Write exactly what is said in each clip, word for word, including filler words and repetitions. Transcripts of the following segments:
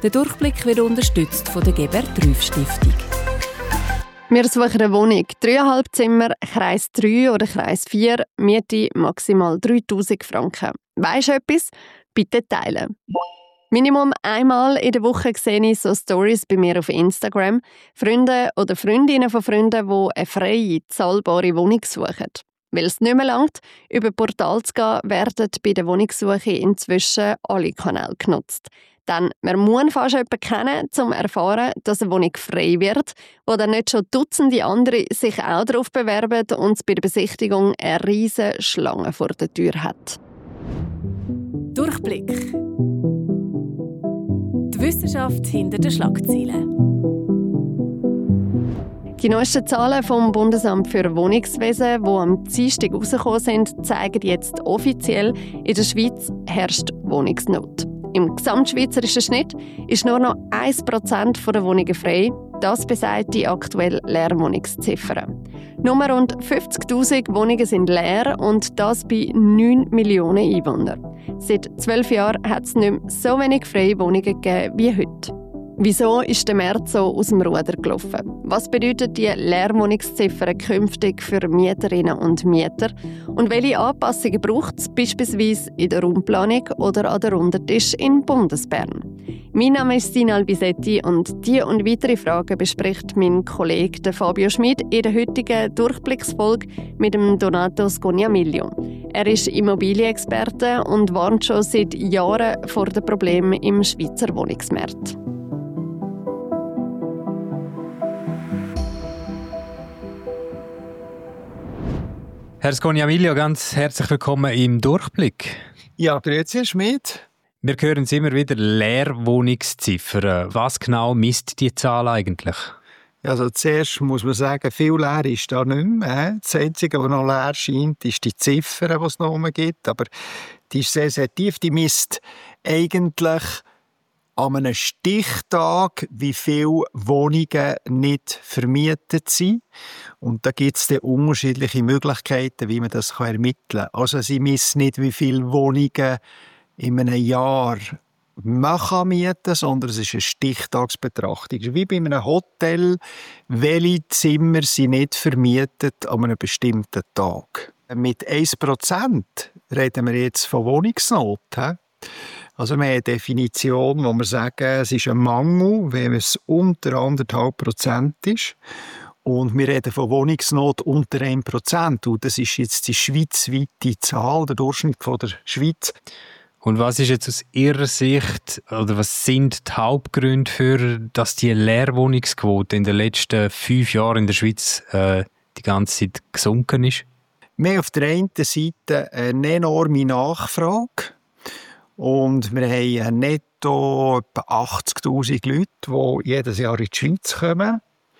Der Durchblick wird unterstützt von der Gebert-Rüff-Stiftung. Wir suchen eine Wohnung. Dreieinhalb Zimmer, Kreis drei oder Kreis vier, Miete maximal dreitausend Franken. Weisst du etwas? Bitte teilen. Minimum einmal in der Woche sehe ich so Stories bei mir auf Instagram. Freunde oder Freundinnen von Freunden, die eine freie, zahlbare Wohnung suchen. Weil es nicht mehr langt, über Portal zu gehen, werden bei der Wohnungssuche inzwischen alle Kanäle genutzt. Denn man muss fast jemanden kennen, um zu erfahren, dass eine Wohnung frei wird, wo dann nicht schon Dutzende andere sich auch darauf bewerben und es bei der Besichtigung eine riesige Schlange vor der Tür hat. Durchblick. Die Wissenschaft hinter den Schlagzeilen. Die neuesten Zahlen vom Bundesamt für Wohnungswesen, die am Dienstag herausgekommen sind, zeigen jetzt offiziell, in der Schweiz herrscht Wohnungsnot. Im gesamtschweizerischen Schnitt ist nur noch ein Prozent der Wohnungen frei. Das besagt die aktuelle Leerwohnungsziffer. Nur rund fünfzigtausend Wohnungen sind leer und das bei neun Millionen Einwohnern. Seit zwölf Jahren hat es nicht mehr so wenig freie Wohnungen gegeben wie heute. Wieso ist der März so aus dem Ruder gelaufen? Was bedeutet die Leerwohnungsziffer künftig für Mieterinnen und Mieter? Und welche Anpassungen braucht es beispielsweise in der Raumplanung oder an der Runtertisch in Bundesbern? Mein Name ist Sinal Bisetti und diese und weitere Fragen bespricht mein Kollege Fabio Schmid in der heutigen Durchblicksfolge mit dem Donato Scognamiglio. Er ist Immobilienexperte und warnt schon seit Jahren vor den Problemen im Schweizer Wohnungsmarkt. Herr Scognamiglio, ganz herzlich willkommen im Durchblick. Ja, grüezi, Herr Schmid. Wir hören immer wieder Leerwohnungsziffern. Was genau misst die Zahl eigentlich? Also zuerst muss man sagen, viel leer ist da nicht mehr. Das Einzige, was noch leer scheint, ist die Ziffer, die es noch gibt. Aber die ist sehr, sehr tief. Die misst eigentlich an einem Stichtag, wie viele Wohnungen nicht vermietet sind. Und da gibt es unterschiedliche Möglichkeiten, wie man das ermitteln kann. Also sie misst nicht, wie viele Wohnungen in einem Jahr man kann mieten, sondern es ist eine Stichtagsbetrachtung. Wie bei einem Hotel, welche Zimmer sind nicht vermietet an einem bestimmten Tag. Mit ein Prozent reden wir jetzt von Wohnungsnot. He? Also wir haben eine Definition, wo wir sagen, es ist ein Mangel, wenn es unter anderthalb Prozent ist. Und wir reden von Wohnungsnot unter ein Prozent. Und das ist jetzt die schweizweite Zahl, der Durchschnitt von der Schweiz. Und was ist jetzt aus Ihrer Sicht, oder was sind die Hauptgründe für, dass die Leerwohnungsquote in den letzten fünf Jahren in der Schweiz äh, die ganze Zeit gesunken ist? Wir haben auf der einen Seite eine enorme Nachfrage. Und wir haben netto etwa achtzigtausend Leute, die jedes Jahr in die Schweiz kommen.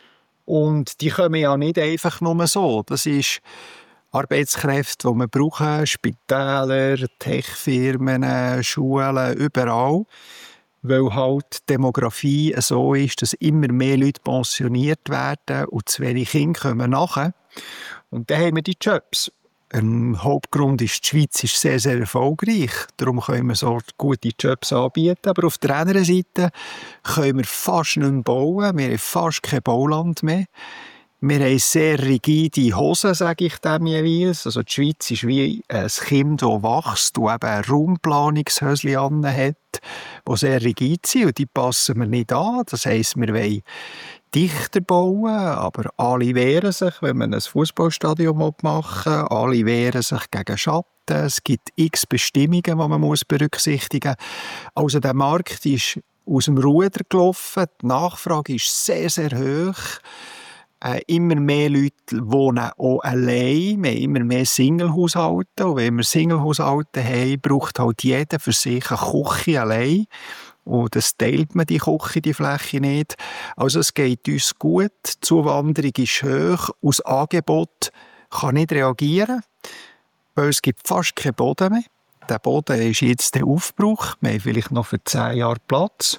Und die kommen ja nicht einfach nur so. Das ist Arbeitskräfte, die wir brauchen, Spitäler, Techfirmen, Schulen, überall. Weil halt die Demografie so ist, dass immer mehr Leute pensioniert werden und zu wenig Kinder kommen nachher. Und dann haben wir die Jobs. Ein Hauptgrund ist, die Schweiz ist sehr, sehr erfolgreich. Darum können wir so gute Jobs anbieten. Aber auf der anderen Seite können wir fast nicht mehr bauen. Wir haben fast kein Bauland mehr. Wir haben sehr rigide Hosen, sage ich dem jeweils. Also die Schweiz ist wie ein Kind, das wächst und eben ein Raumplanungshöschen anhat, die sehr rigid sind und die passen wir nicht an. Das heisst, wir wollen dichter bauen, aber alle wehren sich, wenn man ein Fußballstadion machen will. Alle wehren sich gegen Schatten. Es gibt x Bestimmungen, die man berücksichtigen muss. Also der Markt ist aus dem Ruder gelaufen. Die Nachfrage ist sehr, sehr hoch. Äh, immer mehr Leute wohnen auch allein. Wir haben immer mehr Single-Haushalte. Und wenn wir Single-Haushalte haben, braucht halt jeder für sich eine Küche allein. Und das teilt man, die Küche, die Fläche nicht. Also es geht uns gut. Die Zuwanderung ist hoch. Das Angebot kann nicht reagieren, weil es gibt fast keinen Boden mehr. Der Boden ist jetzt der Aufbruch. Wir haben vielleicht noch für zehn Jahre Platz.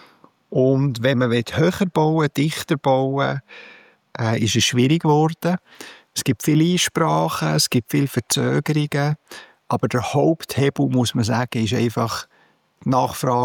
Und wenn man höher bauen, dichter bauen, äh, ist es schwierig geworden. Es gibt viele Einsprachen, es gibt viele Verzögerungen. Aber der Haupthebel, muss man sagen, ist einfach die Nachfrage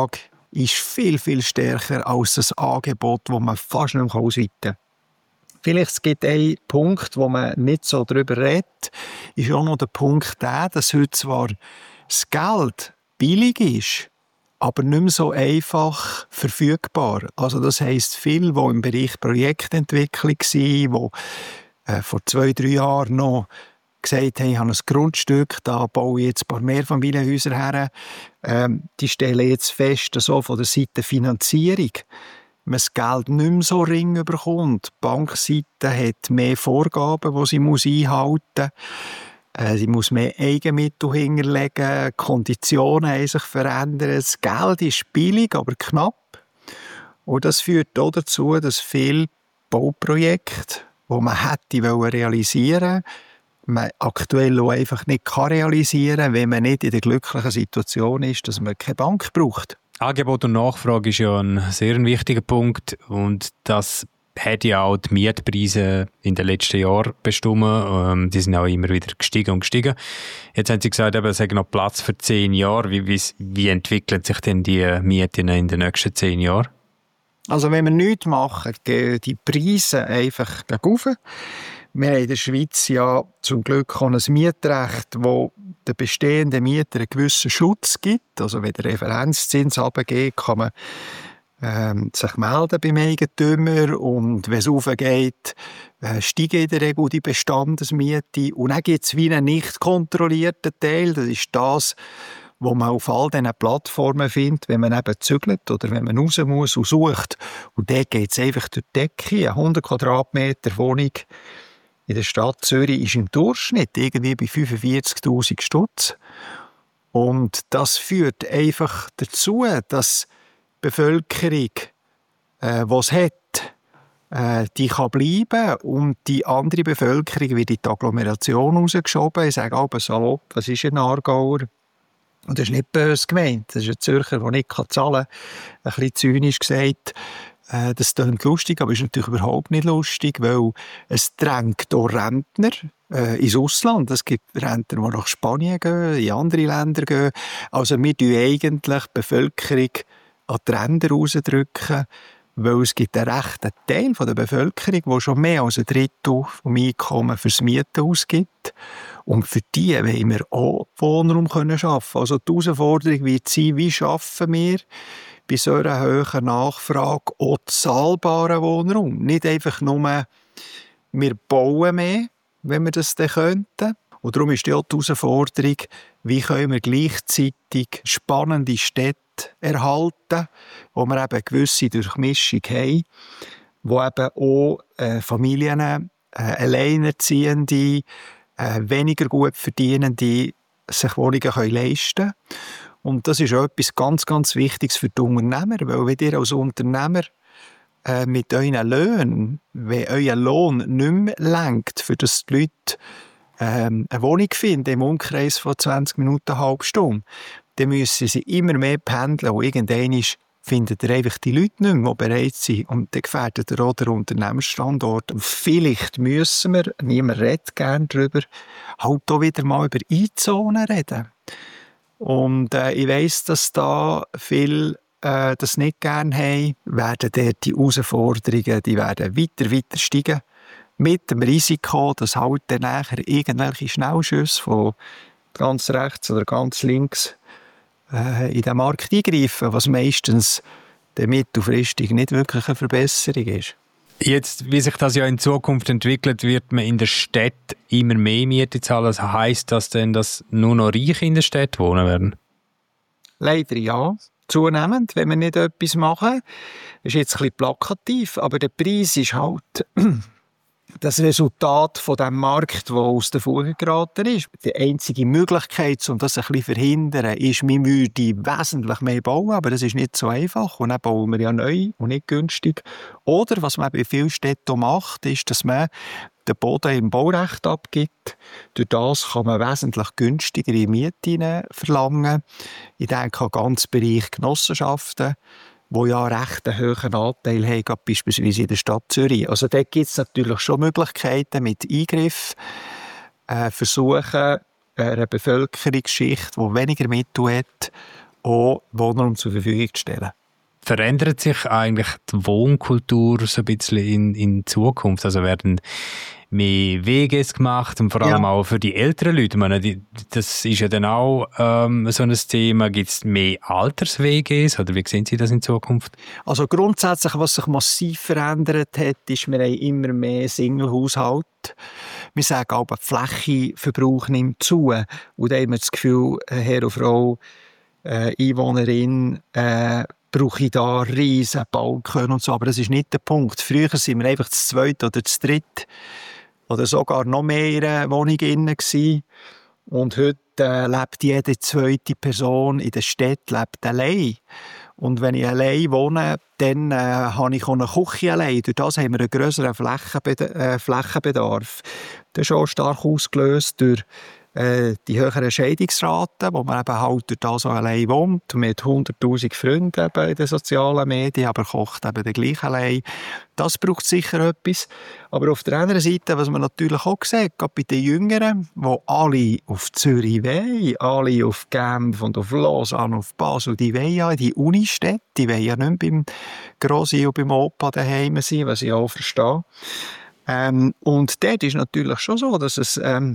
ist viel, viel stärker als das Angebot, das man fast nicht mehr ausweiten kann. Vielleicht gibt es einen Punkt, wo man nicht so darüber redet, ist auch noch der Punkt der, dass heute zwar das Geld billig ist, aber nicht mehr so einfach verfügbar. Also das heisst, viele, die im Bereich Projektentwicklung waren, die äh, vor zwei, drei Jahren noch gesagt haben, ich habe ein Grundstück, da baue ich jetzt ein paar Mehrfamilienhäuser her, ähm, die stellen jetzt fest, so von der Seite Finanzierung, man das Geld nicht mehr so ring bekommt. Die Bankseite hat mehr Vorgaben, die sie muss einhalten muss. Äh, sie muss mehr Eigenmittel hinterlegen, die Konditionen haben sich verändert. Das Geld ist billig, aber knapp. Und das führt auch dazu, dass viele Bauprojekte, die man hätte realisieren wollen, man aktuell auch einfach nicht realisieren kann, wenn man nicht in der glücklichen Situation ist, dass man keine Bank braucht. Angebot und Nachfrage ist ja ein sehr wichtiger Punkt und das hat ja auch die Mietpreise in den letzten Jahren bestimmt. Ähm, die sind auch immer wieder gestiegen und gestiegen. Jetzt haben Sie gesagt, eben, es hat noch Platz für zehn Jahre. Wie, wie, wie entwickeln sich denn die Mieten in den nächsten zehn Jahren? Also wenn wir nichts machen, gehen die Preise einfach rauf. Wir haben in der Schweiz ja zum Glück auch ein Mietrecht, das den bestehenden Mietern einen gewissen Schutz gibt. Also wenn der Referenzzins runtergeht, kann man ähm, sich melden beim Eigentümer und wenn es raufgeht, äh, steigen in der Regel die Bestandesmiete. Und dann gibt es wie einen nicht kontrollierten Teil, das ist das, was man auf all diesen Plattformen findet, wenn man eben zügelt oder wenn man raus muss und sucht. Und dort geht es einfach durch die Decke. Eine hundert Quadratmeter Wohnung in der Stadt Zürich ist im Durchschnitt irgendwie bei fünfundvierzigtausend Stutz. Und das führt einfach dazu, dass die Bevölkerung, äh, die es hat, äh, die kann bleiben und die andere Bevölkerung wird in die Agglomeration rausgeschoben. Ich sage aber salopp, was ist ein Aargauer? Und das ist nicht böse gemeint. Das ist ein Zürcher, der nicht zahlen kann. Ein bisschen zynisch gesagt. Äh, das klingt lustig, aber ist natürlich überhaupt nicht lustig, weil es drängt auch Rentner äh, ins Ausland. Es gibt Rentner, die nach Spanien gehen, in andere Länder gehen. Also wir drücken eigentlich die Bevölkerung an die Ränder rausdrücken, weil es gibt einen rechten Teil der Bevölkerung, der schon mehr als ein Drittel vom Einkommen fürs Mieten ausgibt. Und für die wollen wir auch Wohnraum schaffen. Also die Herausforderung wird sein, wie schaffen wir bei so einer hohen Nachfrage auch zahlbaren Wohnraum. Nicht einfach nur, wir bauen mehr, wenn wir das dann könnten. Und darum ist auch die Herausforderung, wie können wir gleichzeitig spannende Städte erhalten, wo wir eben eine gewisse Durchmischung haben, wo eben auch äh, Familien, äh, Alleinerziehende, äh, weniger gut Verdienende sich Wohnungen können leisten können. Und das ist auch etwas ganz, ganz Wichtiges für die Unternehmer, weil wenn ihr als Unternehmer äh, mit euren Löhnen, wenn euer Lohn nicht mehr lenkt, für das die Leute ähm, eine Wohnung finden im Umkreis von zwanzig Minuten, eine halbe Stunde, dann müssen sie immer mehr pendeln und irgendwann findet ihr einfach die Leute nicht mehr, die bereit sind. Und dann gefährdet ihr auch den Unternehmensstandort. Und vielleicht müssen wir, niemand redet gerne darüber, halt auch wieder mal über Einzonen reden. Und äh, ich weiss, dass da viele äh, das nicht gerne haben, werden dort die Herausforderungen, die werden weiter, weiter steigen. Mit dem Risiko, dass halt dann nachher irgendwelche Schnellschüsse von ganz rechts oder ganz links äh, in den Markt eingreifen, was meistens dann mittelfristig nicht wirklich eine Verbesserung ist. Jetzt, wie sich das ja in Zukunft entwickelt, wird man in der Stadt immer mehr Miete zahlen. Also heisst das denn, dass nur noch Reiche in der Stadt wohnen werden? Leider ja. Zunehmend, wenn wir nicht etwas machen. Das ist jetzt ein bisschen plakativ, aber der Preis ist halt das Resultat von dem Markt, der aus der Fuge geraten ist. Die einzige Möglichkeit, um das ein bisschen zu verhindern, ist, wir würden wesentlich mehr bauen, aber das ist nicht so einfach. Und dann bauen wir ja neu und nicht günstig. Oder, was man bei vielen Städten macht, ist, dass man den Boden im Baurecht abgibt. Durch das kann man wesentlich günstigere Mieten verlangen. Ich denke an ganz Bereich Genossenschaften, die ja recht einen hohen Anteil haben, beispielsweise in der Stadt Zürich. Also dort gibt es natürlich schon Möglichkeiten mit Eingriff, äh, versuchen, einer Bevölkerungsschicht, die weniger Mittel hat, auch Wohnraum zur Verfügung zu stellen. verändert sich eigentlich die Wohnkultur so ein bisschen in, in Zukunft? Also werden mehr W Gs gemacht und vor allem ja. auch für die älteren Leute. Ich meine, die, das ist ja dann auch ähm, so ein Thema. Gibt es mehr Alters-W Gs oder wie sehen Sie das in Zukunft? Also grundsätzlich, was sich massiv verändert hat, ist, wir haben immer mehr Single-Haushalte. Wir sagen aber, der Flächenverbrauch nimmt zu. Und da haben wir das Gefühl, Herr und Frau, äh, Einwohnerin, äh, brauche ich da riesen Balken und so. Aber das ist nicht der Punkt. Früher waren wir einfach das Zweite oder das Dritte oder sogar noch mehr in einer Wohnung drin gewesen. Und heute äh, lebt jede zweite Person in der Stadt lebt allein. Und wenn ich allein wohne, dann äh, habe ich auch eine Küche allein. Durch das haben wir einen grösseren Flächenbed- äh, Flächenbedarf. Das ist auch stark ausgelöst durch äh, die höheren Scheidungsraten, wo man eben halt durch das auch allein wohnt. Mit hunderttausend Freunden eben in den sozialen Medien, aber kocht eben den gleich allein. Das braucht sicher etwas. Aber auf der anderen Seite, was man natürlich auch sieht, gerade bei den Jüngeren, die alle auf Zürich wollen, alle auf Genf und auf Lausanne, auf Basel, die wollen ja in die Unistädte, die wollen ja nicht beim Grossi und beim Opa daheim sein, was ich auch verstehe. Ähm, und dort ist natürlich schon so, dass es ähm,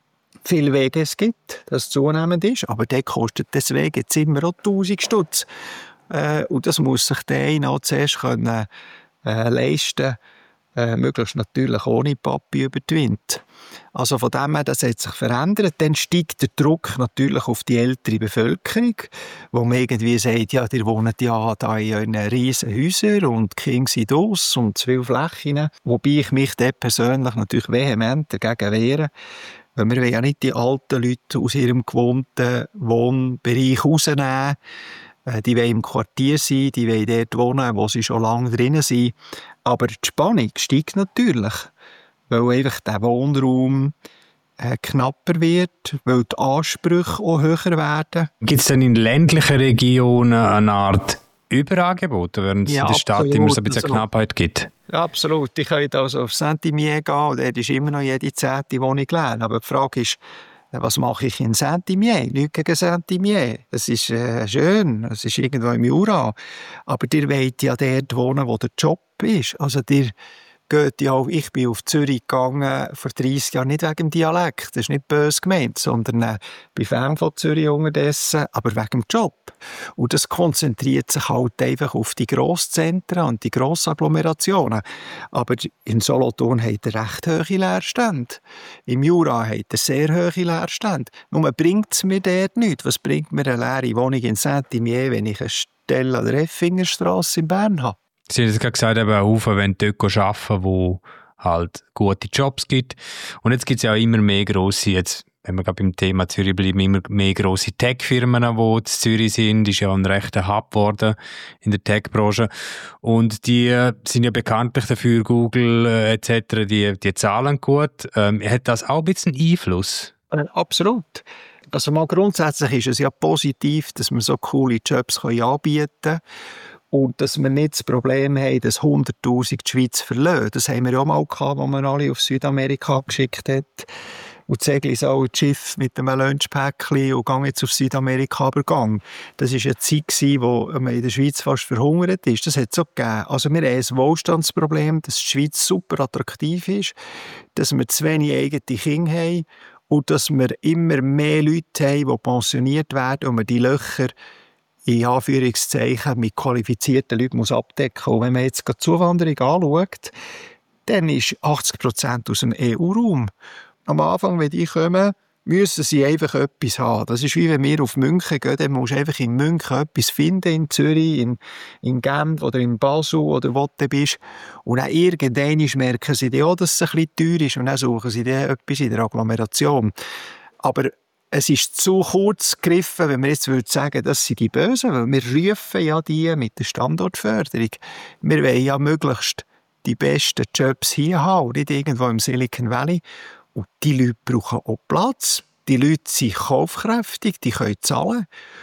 viele Wege es gibt, dass es zunehmend ist, aber dort kostet das Weg jetzt immer auch tausend Stutz. Äh, und das muss sich der eine auch zuerst können, äh, leisten, äh, möglichst natürlich ohne Papi über die Wind. Also von dem her, das hat sich verändert. Dann steigt der Druck natürlich auf die ältere Bevölkerung, wo man irgendwie sagt, ja, die wohnen ja da in riesen Häusern und die Kinder sind aus und zu viele Flächen. Wobei ich mich dort persönlich natürlich vehement dagegen wehre. Weil wir wollen ja nicht die alten Leute aus ihrem gewohnten Wohnbereich rausnehmen. Die wollen im Quartier sein, die wollen dort wohnen, wo sie schon lange drinnen sind. Aber die Spannung steigt natürlich, weil einfach der Wohnraum äh, knapper wird, weil die Ansprüche auch höher werden. Gibt es denn in ländlichen Regionen eine Art Überangebot, während es ja, in der Stadt absolut. Immer so ein bisschen also, Knappheit gibt? Ja, absolut. Ich könnte also auf Saint-Imier gehen und dort ist immer noch jede zehnte Wohnung leer. Aber die Frage ist, was mache ich in Saint-Imier? Nichts gegen Saint-Imier. Es ist äh, schön, es ist irgendwo im Jura. Aber ihr wollt ja dort wohnen, wo der Job ist. Also ihr geht ja auch, ich bin auf Zürich gegangen vor dreissig Jahren, nicht wegen dem Dialekt, das ist nicht böse gemeint, sondern äh, bin Fan von Zürich unterdessen, aber wegen dem Job. Und das konzentriert sich halt einfach auf die Grosszentren und die Grossagglomerationen. Aber in Solothurn hat er recht hohe Leerstände. Im Jura hat er sehr hohe Leerstände. Nur bringt es mir dort nichts. Was bringt mir eine leere Wohnung in Saint-Imier, wenn ich eine Stelle an der Effingerstrasse in Bern habe? Sie haben es gerade gesagt, eben Haufen wollen dort arbeiten, wo halt gute Jobs gibt. Und jetzt gibt es ja auch immer mehr grosse, jetzt, wenn wir gerade beim Thema Zürich bleiben, immer mehr grosse Tech-Firmen, die in Zürich sind. Das ist ja ein rechter Hub geworden in der Tech-Branche. Und die sind ja bekanntlich dafür, Google äh, et cetera, die, die zahlen gut. Ähm, hat das auch ein bisschen Einfluss? Äh, absolut. Also mal grundsätzlich ist es ja positiv, dass wir so coole Jobs anbieten können. Und dass wir nicht das Problem haben, dass hunderttausend die Schweiz verlassen. Das haben wir ja auch mal gehabt, als man alle auf Südamerika geschickt hat. Und Segli ist auch ein Schiff mit einem Lunchpäckchen und gang jetzt auf Südamerika übergang. Das war eine Zeit, wo man in der Schweiz fast verhungert ist. Das hat es auch gegeben. Also wir haben ein Wohlstandsproblem, dass die Schweiz super attraktiv ist, dass wir zu wenig eigene Kinder haben und dass wir immer mehr Leute haben, die pensioniert werden und wir die Löcher in Anführungszeichen mit qualifizierten Leuten muss abdecken. Und wenn man jetzt die Zuwanderung anschaut, dann ist achtzig Prozent aus dem E U-Raum. Am Anfang, wenn die kommen, müssen sie einfach etwas haben. Das ist wie wenn wir auf München gehen, dann musst du einfach in München etwas finden, in Zürich, in, in Genf oder in Basel oder wo du bist. Und dann irgendwann merken sie dann auch, dass es ein bisschen teuer ist und dann suchen sie dann etwas in der Agglomeration. Aber es ist zu kurz gegriffen, wenn wir jetzt sagen würden, das sind die Bösen, weil wir rufen ja die mit der Standortförderung. Wir wollen ja möglichst die besten Jobs hier haben, nicht irgendwo im Silicon Valley. Und die Leute brauchen auch Platz. Die Leute sind kaufkräftig, die können zahlen.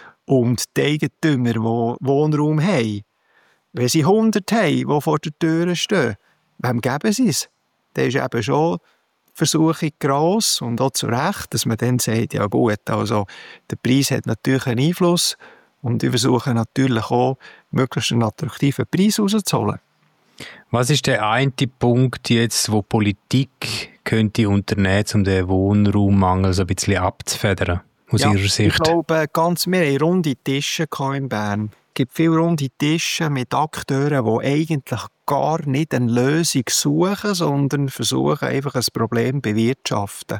Und die Eigentümer, die Wohnraum haben, wenn sie hundert haben, die vor der Tür stehen, wem geben sie es? Das ist eben schon Versuchung gross und auch zu Recht, dass man dann sagt, ja gut, also der Preis hat natürlich einen Einfluss Und ich versuche natürlich auch, möglichst einen attraktiven Preis rauszuholen. Was ist der eine Punkt, jetzt, wo Politik könnte unternehmen, um den Wohnraummangel so ein bisschen abzufedern, aus ja, Ihrer Sicht? Ich glaube, ganz, wir hatten runde Tische in Bern. Es gibt viele runde Tische mit Akteuren, die eigentlich gar nicht eine Lösung suchen, sondern versuchen, einfach ein Problem zu bewirtschaften.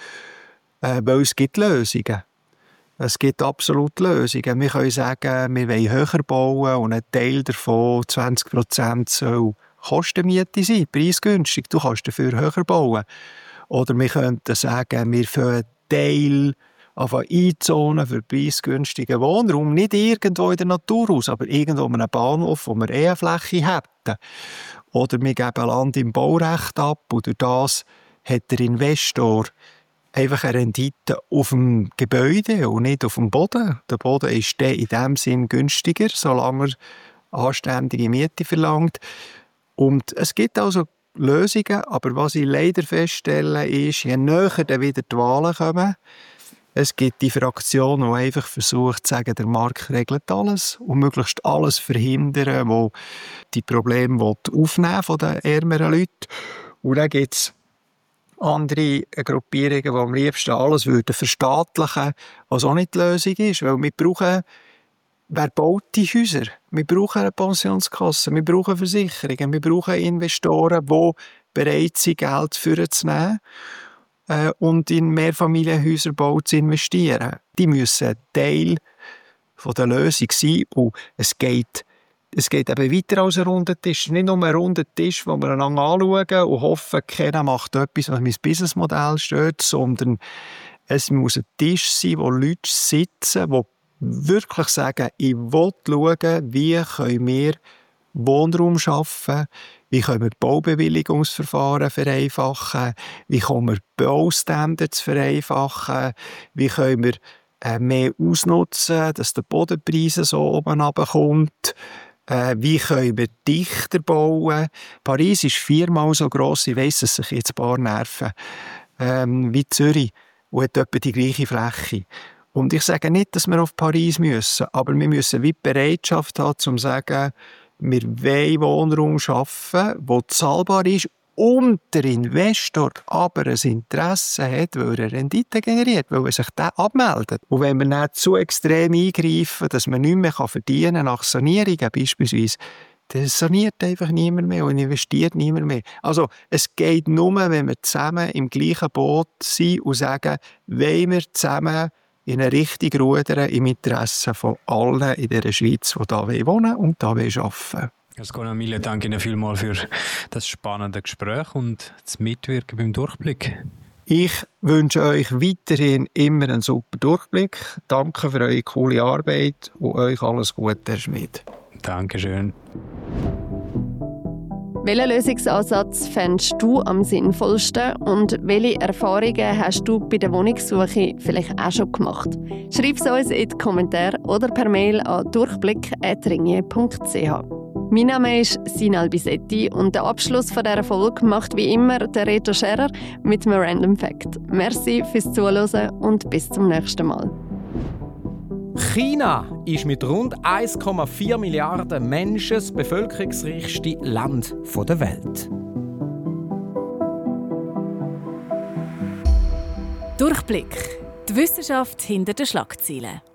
Äh, weil es gibt Lösungen. Es gibt absolut Lösungen. Wir können sagen, wir wollen höher bauen und ein Teil davon, zwanzig Prozent, soll Kostenmiete sein, preisgünstig. Du kannst dafür höher bauen. Oder wir könnten sagen, wir fangen einen Teil einzonen für preisgünstigen Wohnraum. Nicht irgendwo in der Natur aus, aber irgendwo an einem Bahnhof, wo wir eh eine Fläche hätten. Oder wir geben Land im Baurecht ab und durch das hat der Investor einfach eine Rendite auf dem Gebäude und nicht auf dem Boden. Der Boden ist dann in diesem Sinn günstiger, solange er anständige Miete verlangt. Und es gibt also Lösungen, aber was ich leider feststelle, ist, je näher dann wieder die Wahlen kommen, es gibt die Fraktion, die einfach versucht zu sagen, der Markt regelt alles und möglichst alles verhindern, wo die Probleme aufnehmen von den ärmeren Leuten. Und dann gibt es andere Gruppierungen, die am liebsten alles würden verstaatlichen, was auch nicht die Lösung ist, weil wir brauchen, wer baut die Häuser? Wir brauchen eine Pensionskasse, wir brauchen Versicherungen, wir brauchen Investoren, die bereit sind, Geld vorzunehmen äh, und in Mehrfamilienhäuserbau zu investieren. Die müssen ein Teil von der Lösung sein und es geht Es geht eben weiter als ein runder Tisch. Nicht nur ein runder Tisch, wo wir einander anschauen und hoffen, keiner macht etwas, was mein Businessmodell stört, sondern es muss ein Tisch sein, wo Leute sitzen, die wirklich sagen, ich will schauen, wie können wir Wohnraum schaffen, wie können wir Baubewilligungsverfahren vereinfachen, wie können wir Baustandards vereinfachen, wie können wir äh, mehr ausnutzen, dass der Bodenpreis so oben runterkommt. Äh, wie können wir dichter bauen? Paris ist viermal so gross, ich weiss, dass sich jetzt ein paar nerven, ähm, wie Zürich und hat etwa die gleiche Fläche. Und ich sage nicht, dass wir auf Paris müssen, aber wir müssen wie die Bereitschaft haben, um zu sagen, wir wollen Wohnraum schaffen, der zahlbar ist und der Investor aber ein Interesse hat, weil er Rendite generiert, weil er sich da abmeldet. Und wenn wir nicht zu extrem eingreifen, dass man nichts mehr verdienen kann nach Sanierungen beispielsweise, dann saniert einfach niemand mehr und investiert niemand mehr. Also es geht nur, wenn wir zusammen im gleichen Boot sind und sagen, wollen wir zusammen in eine Richtung rudern im Interesse von allen in dieser Schweiz, die hier wohnen und hier arbeiten. Herr Sconamille, danke Ihnen vielmals für das spannende Gespräch und das Mitwirken beim Durchblick. Ich wünsche euch weiterhin immer einen super Durchblick. Danke für eure coole Arbeit und euch alles Gute, Herr Schmid. Dankeschön. Welchen Lösungsansatz fändest du am sinnvollsten und welche Erfahrungen hast du bei der Wohnungssuche vielleicht auch schon gemacht? Schreib es uns in die Kommentare oder per Mail an durchblick at ringier punkt c h. Mein Name ist Sina Albisetti und den Abschluss dieser Folge macht wie immer der Reto Scherer mit einem Random Fact. Merci fürs Zuhören und bis zum nächsten Mal. China ist mit rund eins Komma vier Milliarden Menschen das bevölkerungsreichste Land der Welt. Durchblick. Die Wissenschaft hinter den Schlagzeilen.